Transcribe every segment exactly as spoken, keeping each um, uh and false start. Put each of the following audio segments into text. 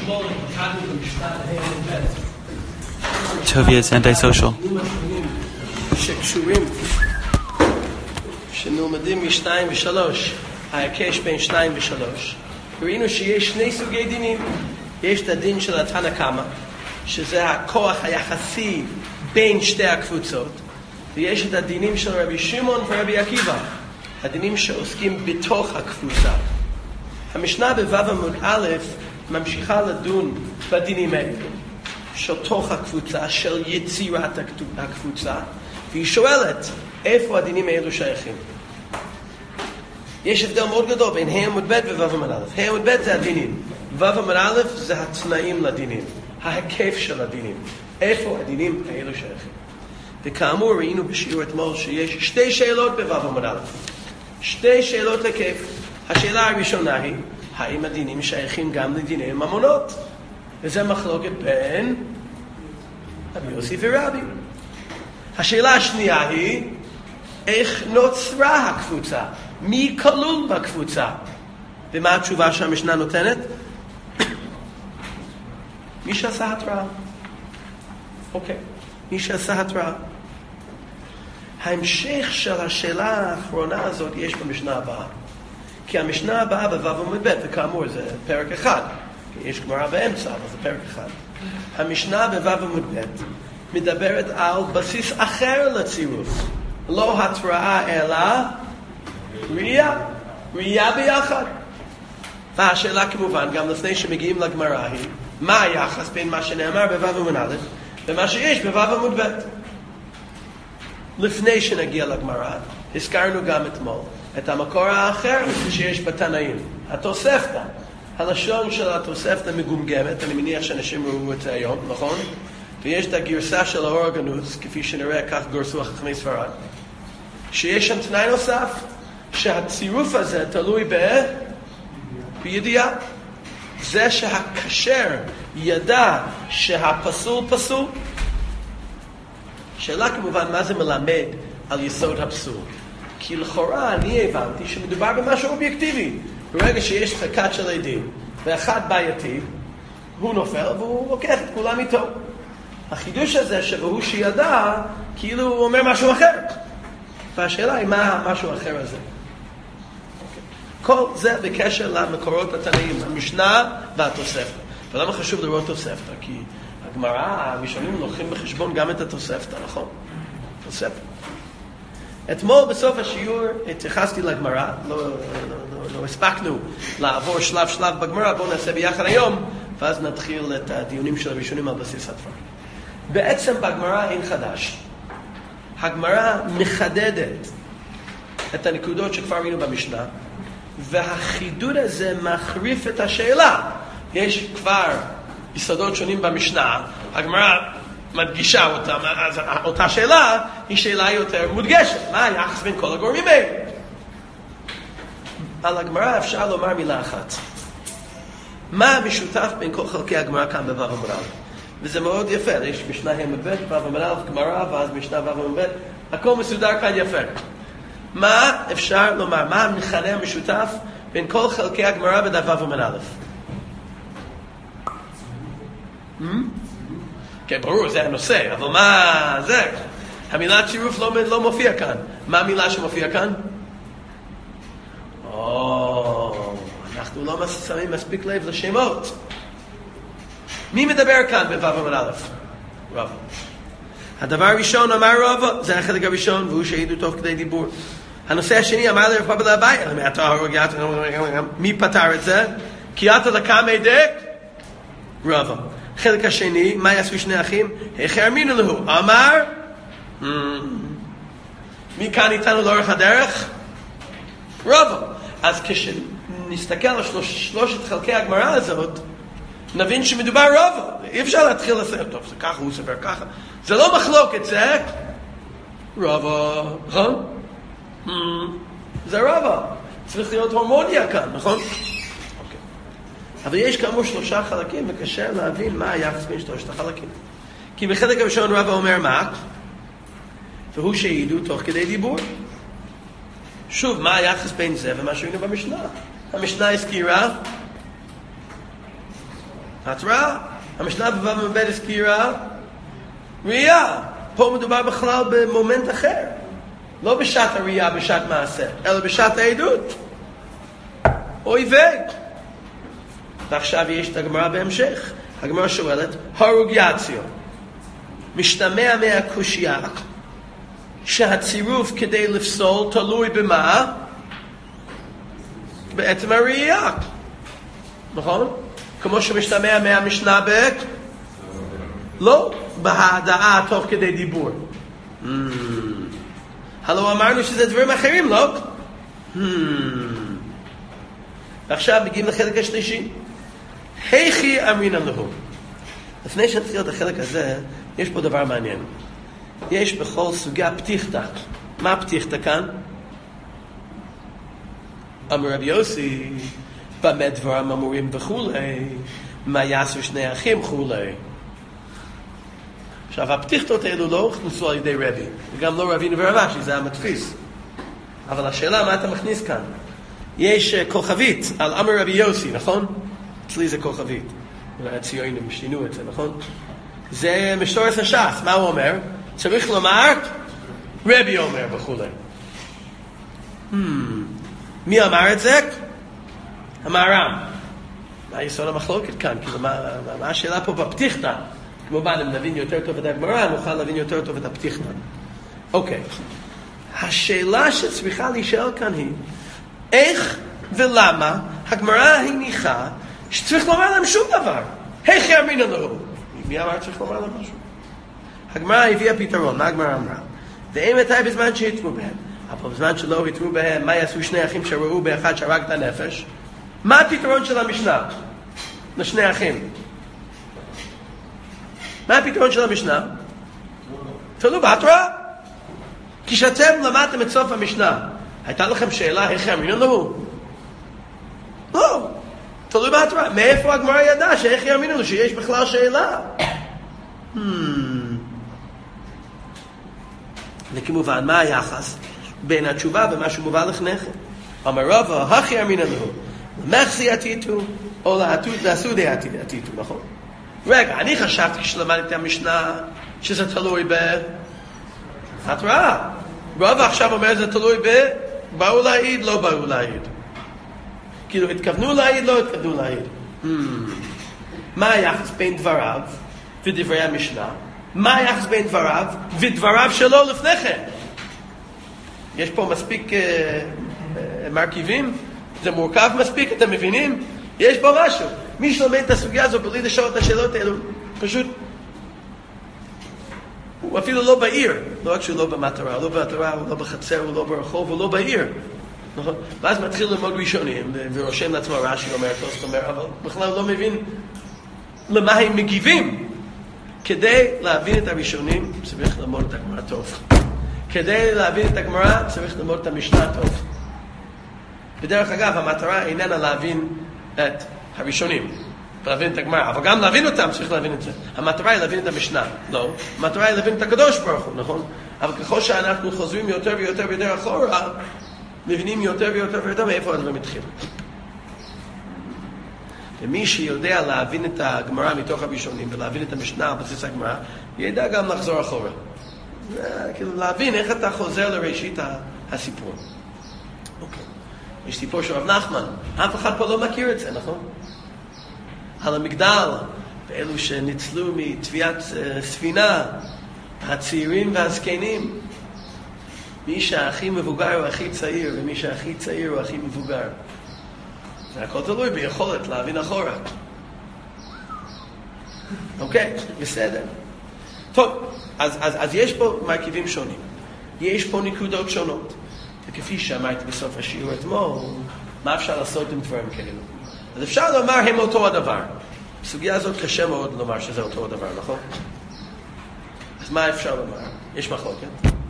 Tovia's antisocial. שקשורים, שנלמדים משתיים ושלוש, ההיקש בין שתיים ושלוש. ראינו שיש שני סוגי דינים. יש את הדין של התנא קמא, שזה הכוח היחסי בין שתי הקבוצות, ויש את הדינים של רבי שמעון ורבי עקיבא, הדינים שעוסקים בתוך הקבוצה. המשנה בו' עמוד א' ממשיכה לדון בדינים האלה של תוך הקבוצה, של יצירת הקבוצה, והיא שואלת איפה הדינים האלו שייכים. יש הבדל מאוד גדול בין ה' עמוד ב' וו' עמוד א'. ה' עמוד ב' זה הדינים, ו' עמוד א' זה התנאים לדינים, ההיקף של הדינים, איפה הדינים האלו שייכים. וכאמור ראינו בשיעור אתמול שיש שתי שאלות בו' עמוד א', שתי שאלות לכיף. השאלה הראשונה היא, האם הדינים שייכים גם לדיני ממונות? וזה מחלוקת בין רבי יוסי ורבי. השאלה השנייה היא, איך נוצרה הקבוצה? מי כלול בקבוצה? ומה התשובה שהמשנה נותנת? מי שעשה התראה. אוקיי, מי שעשה התראה. ההמשך של השאלה האחרונה הזאת יש במשנה הבאה. כי המשנה הבאה בו' עמוד ב', וכאמור זה פרק אחד, יש גמרא באמצע, אבל זה פרק אחד. המשנה בו' עמוד ב' מדברת על בסיס אחר לצירוף. לא התראה אלא ראייה, ראייה ביחד. והשאלה כמובן, גם לפני שמגיעים לגמרא היא, מה היחס בין מה שנאמר בו' עמוד א' ומה שיש בו' עמוד ב'. לפני שנגיע לגמרא, הזכרנו גם אתמול את המקור האחר שיש בתנאים, התוספתא. הלשון של התוספתא מגומגמת, אני מניח שאנשים ראו את זה היום, נכון? ויש את הגרסה של האור הגנוז, כפי שנראה כך גורסו חכמי ספרד, שיש שם תנאי נוסף, שהצירוף הזה תלוי ב... בידיעה. זה שהכשר ידע שהפסול פסול. שאלה כמובן מה זה מלמד על יסוד הפסול. כי לכאורה אני הבנתי שמדובר במשהו אובייקטיבי. ברגע שיש חכת של עדים ואחד בעייתי, הוא נופל והוא לוקח את כולם איתו. החידוש הזה שהוא שידע, כאילו הוא אומר משהו אחר. והשאלה היא מה המשהו אחר הזה. כל זה בקשר למקורות התנאים, המשנה והתוספתא. ולמה חשוב לראות תוספתא? כי הגמרא, הראשונים לוקחים בחשבון גם את התוספתא, נכון? תוספתא. אתמול בסוף השיעור התייחסתי לגמרא, לא, לא, לא, לא הספקנו לעבור שלב שלב בגמרא, בואו נעשה ביחד היום, ואז נתחיל את הדיונים של הראשונים על בסיס הדברים. בעצם בגמרא אין חדש. הגמרא מחדדת את הנקודות שכבר ראינו במשנה, והחידוד הזה מחריף את השאלה. יש כבר יסודות שונים במשנה, הגמרא מדגישה אותה, אז אותה שאלה היא שאלה יותר מודגשת. מה היחס בין כל הגורמים האלה? על הגמרא אפשר לומר מילה אחת. מה המשותף בין כל חלקי הגמרא כאן בו' עמוד א'? וזה מאוד יפה, יש משנה ה' עמוד ב', ו' עמוד א', גמרא, ואז משנה ו' עמוד ב', הכל מסודר כאן יפה. מה אפשר לומר? מה המכנה המשותף בין כל חלקי הגמרא בדף ו' עמוד א'? כן, ברור, זה הנושא, אבל מה זה? המילה צירוף לא, לא מופיע כאן. מה המילה שמופיע כאן? או, אנחנו לא שמים מספיק לב לשמות. מי מדבר כאן בו' עמוד א'? רב. הדבר הראשון אמר רב, זה החלק הראשון, והוא שהעידו תוך כדי דיבור. הנושא השני אמר לרב פאבא לאביי, מי פתר את זה? כי אתה לקמא דק? רב. החלק השני, מה יעשו שני אחים? איך האמינו לו? אמר, מי כאן איתנו לאורך הדרך? רב. אז כשנסתכל על שלוש, שלושת חלקי הגמרא הזאת, נבין שמדובר רב. אי אפשר להתחיל לספר, טוב, זה ככה, הוא ספר ככה. זה לא מחלוקת, זה רב, נכון? זה רב. צריך להיות הרמוניה כאן, נכון? אבל יש כאמור שלושה חלקים, וקשה להבין מה היחס בין שלושת החלקים. כי בחלק הראשון רבא אומר מה? והוא שהעידו תוך כדי דיבור. שוב, מה היחס בין זה ומה שראינו במשנה? המשנה הזכירה התראה. המשנה בבא במבד הזכירה ראייה. פה מדובר בכלל במומנט אחר. לא בשעת הראייה, בשעת מעשה, אלא בשעת העדות. אוי ויי. ועכשיו יש את הגמרא בהמשך. הגמרא שואלת, הרוגיאציו. משתמע מהקושייה שהצירוף כדי לפסול תלוי במה? בעצם הראייה. נכון? כמו שמשתמע מהמשנה ב... לא, בהדעה תוך כדי דיבור. Hmm. הלא אמרנו שזה דברים אחרים, לא? Hmm. ועכשיו מגיעים לחלק השלישי. היכי אמרינן להו. לפני שנתחיל את החלק הזה, יש פה דבר מעניין. יש בכל סוגיה פתיחתא. מה הפתיחתא כאן? אמר רבי יוסי, במה דברם אמורים וכולי, מה יעשו שני אחים וכולי. עכשיו, הפתיחתות האלו לא הוכנסו על ידי רבי, וגם לא רבינו ורבשי, זה המתפיס. אבל השאלה, מה אתה מכניס כאן? יש כוכבית על אמר רבי יוסי, נכון? אצלי זה כוכבית. אולי הציונים שינו את זה, נכון? זה משורש הש"ס, מה הוא אומר? צריך לומר, רבי אומר וכולי. Hmm. מי אמר את זה? המהר"ם. מה יסוד המחלוקת כאן? כאילו, מה, מה השאלה פה בפתיחתא? כמובן, אם נבין יותר טוב את הגמרא, נוכל להבין יותר טוב את הפתיחתא. אוקיי. השאלה שצריכה להישאל כאן היא, איך ולמה הגמרא הניחה שצריך לומר להם שום דבר? איך יאמינן להו? מי אמר שצריך לומר להם משהו? הגמרא הביאה פתרון, מה הגמרא אמרה? ואם מתי בזמן שהתרו בהם, אבל בזמן שלא התרו בהם, מה יעשו שני אחים שראו באחד שהרג את הנפש? מה הפתרון של המשנה? לשני אחים. מה הפתרון של המשנה? תלו בהתראה. כשאתם למדתם את סוף המשנה, הייתה לכם שאלה איך יאמינן להו? לא. תלוי בהתראה. מאיפה הגמרא ידעה שאיך יאמינו לו שיש בכלל שאלה? Hmm. וכמובן, מה היחס בין התשובה ומה שמובא לפניכם? אמר רבא, הכי יאמינן לו, למחסי עתיתו, או לעסודי עתיתו, נכון? רגע, אני חשבתי כשלמדתי את המשנה שזה תלוי בהתראה. רבא עכשיו אומר זה תלוי ב... באו להעיד, לא באו להעיד. כאילו, התכוונו להעיד, לא התכוונו להעיד. Hmm. מה היחס בין דבריו ודברי המשנה? מה היחס בין דבריו ודבריו שלו לפני כן? יש פה מספיק uh, uh, מרכיבים? זה מורכב מספיק, אתם מבינים? יש פה משהו. מי שלומד את הסוגיה הזו בלי לשאול את השאלות האלו, פשוט... הוא אפילו לא בעיר. לא רק שהוא לא במטרה, לא במטרה, הוא לא בחצר, הוא לא ברחוב, הוא לא בעיר. נכון? ואז מתחיל ללמוד ראשונים, ורושם לעצמו רש"י אומר, תוספות אומר, אבל בכלל לא מבין למה הם מגיבים. כדי להבין את הראשונים, צריך ללמוד את הגמרא טוב. כדי להבין את הגמרא, צריך ללמוד את המשנה טוב. בדרך אגב, המטרה איננה להבין את הראשונים, להבין את הגמרא, אבל גם להבין אותם צריך להבין את זה. המטרה היא להבין את המשנה, לא. המטרה היא להבין את הקדוש ברוך הוא, נכון? אבל ככל שאנחנו חוזרים יותר ויותר ויותר אחורה, מבינים יותר ויותר ויותר מאיפה הדברים התחילו. ומי שיודע להבין את הגמרא מתוך הראשונים ולהבין את המשנה על בסיס הגמרא, ידע גם לחזור אחורה. כאילו להבין איך אתה חוזר לראשית הסיפור. אוקיי. יש סיפור של רב נחמן. אף אחד פה לא מכיר את זה, נכון? על המגדל, ואלו שניצלו מטביעת ספינה, הצעירים והזקנים. מי שהכי מבוגר הוא הכי צעיר, ומי שהכי צעיר הוא הכי מבוגר. זה הכל תלוי ביכולת להבין אחורה. אוקיי, בסדר. טוב, אז, אז, אז יש פה מרכיבים שונים. יש פה נקודות שונות. וכפי שאמרתי בסוף השיעור אתמול, מה אפשר לעשות עם דברים כאלו? אז אפשר לומר הם אותו הדבר. בסוגיה הזאת קשה מאוד לומר שזה אותו הדבר, נכון? אז מה אפשר לומר? יש מחלוקת.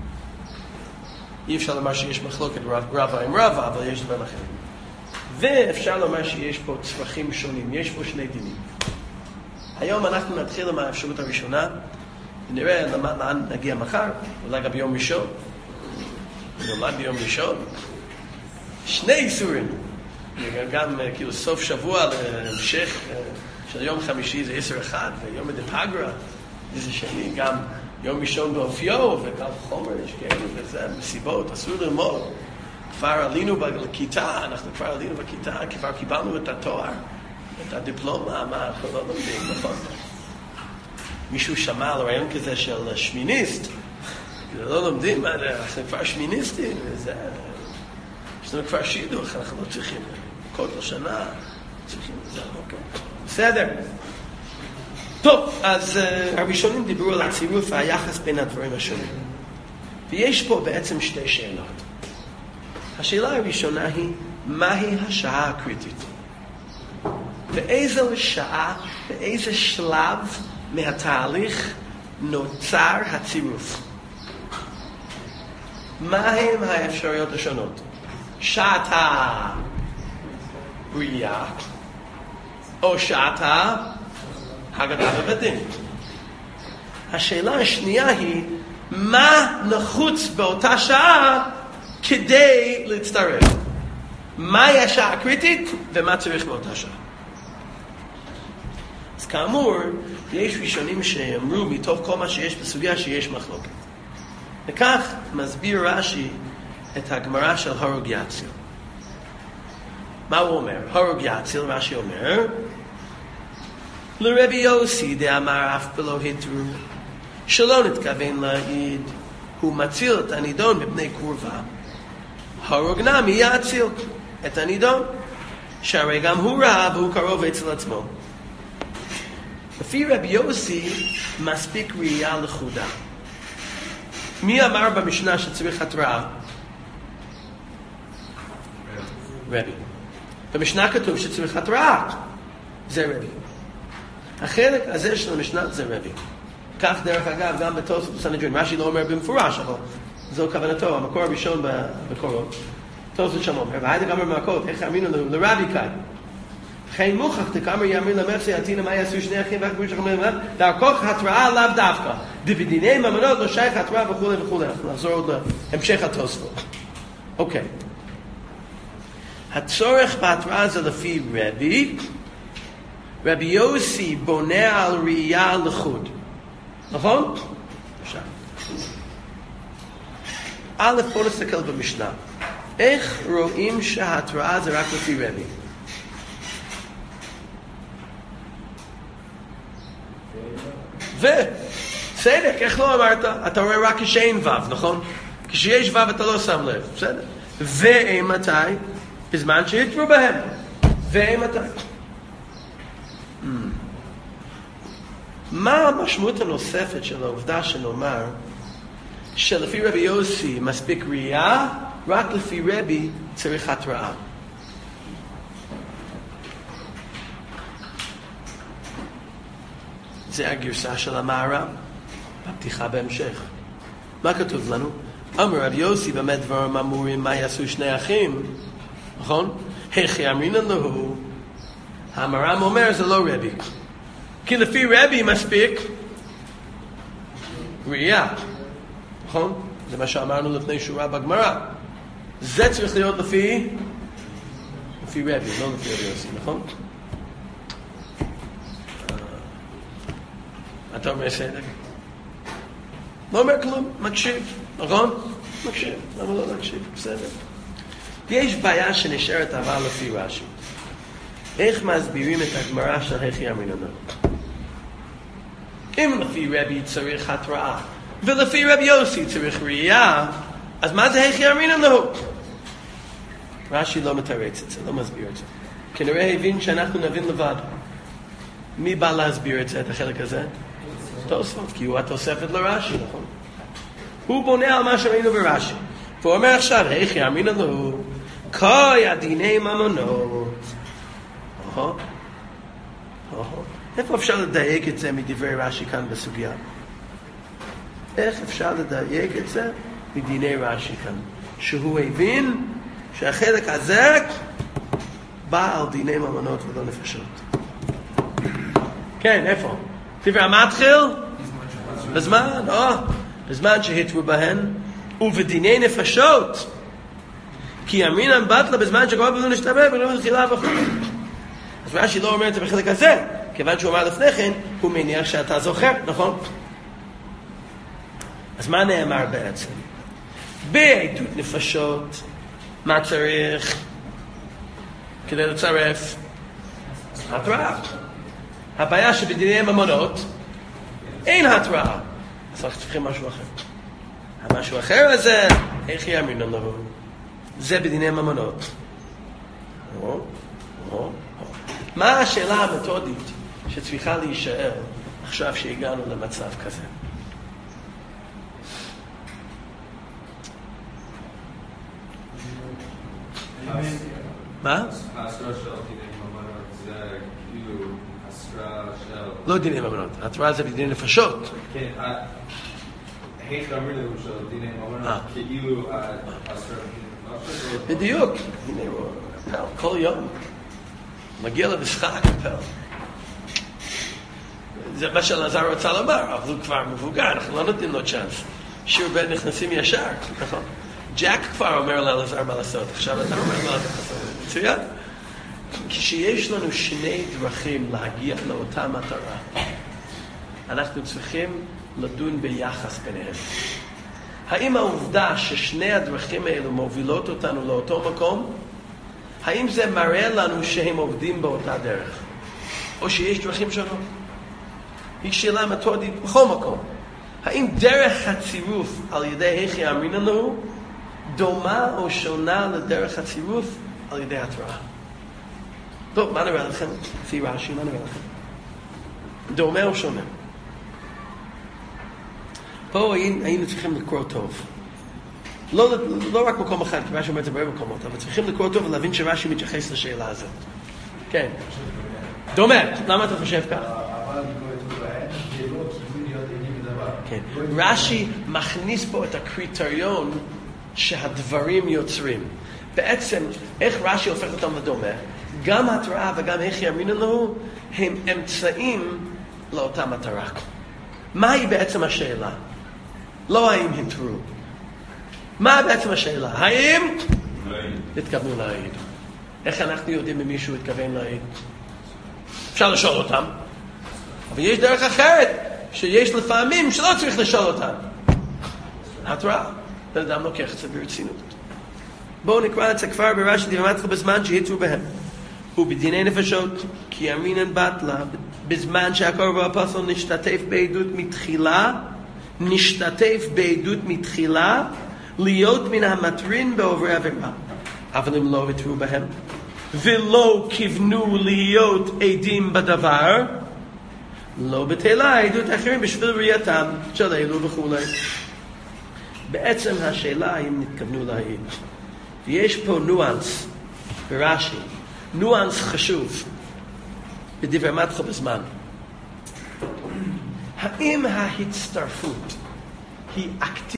אי אפשר לומר שיש מחלוקת רבא עם רבא, אבל יש דברים אחרים. ואפשר לומר שיש פה צרכים שונים, יש פה שני דינים. היום אנחנו נתחיל עם האפשרות הראשונה, ונראה לאן נגיע מחר, אולי גם ביום ראשון. נולד ביום ראשון. שני איסורים. גם כאילו סוף שבוע להמשך של יום חמישי זה עשר אחד, ויום דפגרה זה שני, גם יום ראשון באופיו, וגם חומר יש כאלה, וזה מסיבות, אסור ללמוד. כבר עלינו בכיתה, אנחנו כבר עלינו בכיתה, כבר קיבלנו את התואר, את הדיפלומה, מה אנחנו לא לומדים, נכון? מישהו שמע על רעיון כזה של שמיניסט, לא לומדים, אנחנו כבר שמיניסטים, וזה, יש לנו כבר שידוך, אנחנו לא צריכים, כל השנה, צריכים, זה, אוקיי. בסדר. טוב, אז uh, הראשונים דיברו על הצירוף והיחס בין הדברים השונים. ויש פה בעצם שתי שאלות. השאלה הראשונה היא, מהי השעה הקריטית? באיזו שעה, באיזה שלב מהתהליך נוצר הצירוף? מהם האפשרויות השונות? שעת הבריאה, או שעת הגדה בבית. השאלה השנייה היא, מה נחוץ באותה שעה כדי להצטרף? מהי השעה הקריטית ומה צריך באותה שעה? אז כאמור, יש ראשונים שאמרו מתוך כל מה שיש בסוגיה שיש מחלוקת. וכך מסביר רש"י את הגמרא של הרוג יציל. מה הוא אומר? הרוג יציל, רש"י אומר, לרבי יוסי דאמר אף בלא התרו, שלא נתכוון להעיד, הוא מציל את הנידון מפני קורבה. הרוג נמי יציל את הנידון, שהרי גם הוא רע והוא קרוב אצל עצמו. לפי רבי יוסי מספיק ראייה לחודה. מי אמר במשנה שצריך התראה? רבי. במשנה כתוב שצריך התראה. זה רבי. החלק הזה של המשנה זה רבי. כך דרך אגב גם בתוספות בסנהדרין. רש"י לא אומר במפורש, אבל זו כוונתו, המקור הראשון בקורות. תוספות שם אומר, והיידה גם במקורות, איך יאמינו לרבי כאן. חיים מוכח, תקאמר יאמין למחסי, עתינה מה יעשו שני אחים, ואיך בריש לכם ללמד, דרכוך התראה לאו דווקא. דבדיני ממונות לא שייך התראה וכו' וכו'. אנחנו נחזור עוד להמשך התוספות. אוקיי. הצורך בהתראה זה לפי רבי. רבי יוסי בונה על ראייה לחוד. נכון? עכשיו. א', בוא נסתכל במשנה. איך רואים שההתראה זה רק לפי רבי? ו, בסדר, איך לא אמרת? אתה רואה רק כשאין וו, נכון? כשיש וו אתה לא שם לב, בסדר? ואימתי? בזמן שהתרו בהם. ואימתי? Hmm. מה המשמעות הנוספת של העובדה שנאמר שלפי רבי יוסי מספיק ראייה, רק לפי רבי צריך התראה? זה הגרסה של המערב, בפתיחה בהמשך. מה כתוב לנו? אמר רבי יוסי באמת דברים אמורים מה יעשו שני אחים, נכון? הכי אמרינן לו, המערב אומר זה לא רבי. כי לפי רבי מספיק ראייה, נכון? זה מה שאמרנו לפני שורה בגמרא. זה צריך להיות לפי, לפי רבי, לא לפי רבי יוסי, נכון? אתה אומר סדר? לא אומר כלום, מקשיב, נכון? מקשיב, למה לא מקשיב? בסדר. יש בעיה שנשארת אבל לפי רש"י. איך מסבירים את הגמרא של הכי אמרינן? אם לפי רבי צריך התראה, ולפי רבי יוסי צריך ראייה, אז מה זה הכי אמרינן? רש"י לא מתרץ את זה, לא מסביר את זה. כנראה הבין שאנחנו נבין לבד. מי בא להסביר את זה, את החלק הזה? תוספות, כי הוא התוספת לרש"י, נכון? הוא בונה על מה שראינו ברש"י. והוא אומר עכשיו, הכי אמרינן לו, כוי הדיני ממונות. אוהו, אוהו. איפה אפשר לדייק את זה מדברי רש"י כאן בסוגיה? איך אפשר לדייק את זה מדיני רש"י כאן? שהוא הבין שהחלק הזה בא על דיני ממונות ולא נפשות. כן, איפה? דברי המתחיל? בזמן, או, בזמן שהתרו בהן, ובדיני נפשות. כי אמרינן בטלה בזמן שקרוב ולא נשתבב ולא נתחילה וכו'. אז רש"י לא אומר את זה בחלק הזה, כי כיוון שהוא אמר לפני כן, הוא מניח שאתה זוכר, נכון? אז מה נאמר בעצם? בעדות נפשות, מה צריך כדי לצרף? התראה. הבעיה שבדיני ממונות אין התראה. אז אנחנו צריכים משהו אחר. המשהו אחר הזה, איך יאמין לנו? זה בדיני ממונות. או, או, או. מה השאלה המתודית שצריכה להישאר עכשיו שהגענו למצב כזה? מה? ההסרה של דיני ממונות זה כאילו הסרה של... לא דיני ממונות, התראה זה בדיני נפשות. כן, איך אמרו לנו של דיני ממונות כאילו הסרה בדיני נפשות? בדיוק. הנה הוא, כל יום מגיע למשחק, זה מה שאלעזר רוצה לומר, אבל הוא כבר מבוגר, אנחנו לא נותנים לו צ'אנס. שיעור ב' נכנסים ישר, נכון? ג'ק כבר אומר לאלעזר מה לעשות, עכשיו אתה אומר מה לעשות. מצוין. כשיש לנו שני דרכים להגיע לאותה מטרה, אנחנו צריכים לדון ביחס ביניהם. האם העובדה ששני הדרכים האלו מובילות אותנו לאותו מקום, האם זה מראה לנו שהם עובדים באותה דרך? או שיש דרכים שונות? היא שאלה מתודית בכל מקום. האם דרך הצירוף על ידי איך יאמין לנו דומה או שונה לדרך הצירוף על ידי התראה? טוב, מה נראה לכם? לפי רש"י, מה נראה לכם? דומה או שונה? פה היינו צריכים לקרוא טוב. לא, לא רק מקום אחד, כי רש"י אומר את זה בהרבה מקומות, אבל צריכים לקרוא טוב ולהבין שרש"י מתייחס לשאלה הזאת. כן. דומה. למה אתה חושב כך? כן. רש"י מכניס פה את הקריטריון שהדברים יוצרים. בעצם, איך רש"י הופך אותם לדומה? גם התראה וגם איך יאמינו לנו הם אמצעים לאותה מטרה. מהי בעצם השאלה? לא האם התרו. מה בעצם השאלה? האם התכוונו להעיד? איך אנחנו יודעים אם מישהו התכוון להעיד? אפשר לשאול אותם, אבל יש דרך אחרת שיש לפעמים שלא צריך לשאול אותם. התראה. בן אדם לוקח את זה ברצינות. בואו נקרא את זה כבר ברש"י דבמתך בזמן שהתרו בהם. ובדיני נפשות, כי אמינן בטלה, בזמן שהקורב האפוסטל נשתתף בעדות מתחילה, נשתתף בעדות מתחילה, להיות מן המטרין בעוברי עבירה. אבל אם לא התרו בהם, ולא כיוונו להיות עדים בדבר, לא בטלה עדות אחרים בשביל ראייתם של אלו וכו'. בעצם השאלה האם נתכוונו להעיד. ויש פה ניואנס ברש"י, ניואנס חשוב בדברי מתחו בזמן. האם ההצטרפות היא אקטיבית